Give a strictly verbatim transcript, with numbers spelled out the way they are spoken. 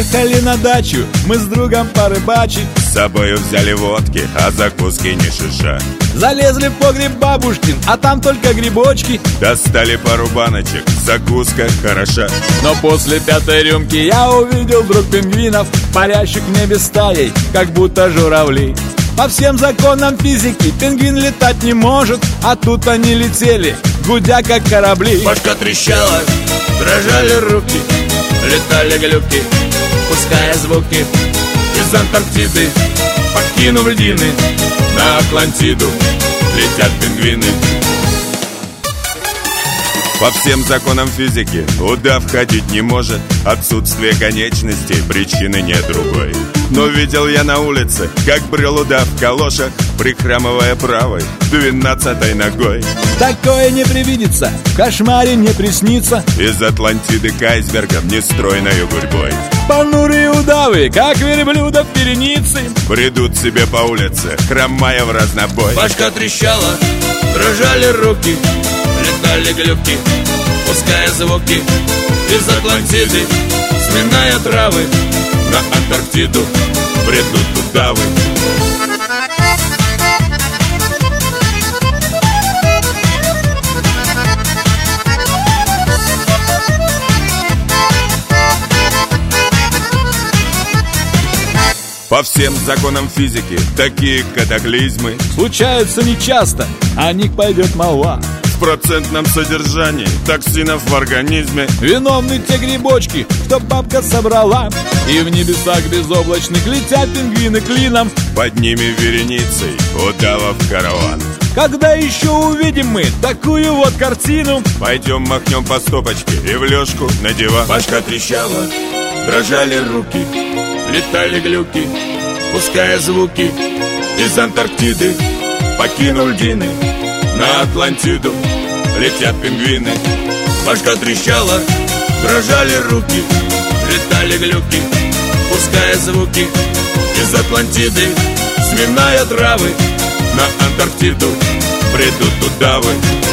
Приехали на дачу мы с другом порыбачить. С собою взяли водки, а закуски не шиша. Залезли в погреб бабушкин, а там только грибочки. Достали пару баночек, закуска хороша. Но после пятой рюмки я увидел вдруг пингвинов, парящих в небе стаей, как будто журавли. По всем законам физики пингвин летать не может, а тут они летели, гудя как корабли. Башка трещала, дрожали руки, летали глюки, пуская звуки. Из Антарктиды, покинув льдины, на Атлантиду летят пингвины. По всем законам физики удав ходить не может. Отсутствие конечностей, причины нет другой. Но видел я на улице, как брел удав в калошах, прихрамывая правой двенадцатой ногой. Такое не привидится, в кошмаре не приснится. Из Атлантиды к айсбергам нестройною гурьбой Понурые удавы, как верблюдов вереницы, бредут себе по улице, хромая в разнобой. Башка трещала, дрожали руки, летали глюки, пуская звуки. Из Атлантиды, сминая травы, на Антарктиду бредут удавы. По всем законам физики такие катаклизмы случаются нечасто, о них пойдет молва. В процентном содержании токсинов в организме виновны те грибочки, что бабка собрала. И в небесах безоблачных летят пингвины клином, под ними вереницей удавов караван. Когда еще увидим мы такую вот картину? Пойдем махнем по стопочке и в лёжку на диван. Башка трещала, дрожали руки, летали глюки, пуская звуки. Из Антарктиды, покинув льдины, на Атлантиду летят пингвины. Башка трещала, дрожали руки, летали глюки, пуская звуки. Из Атлантиды, сминая травы, на Антарктиду бредут удавы.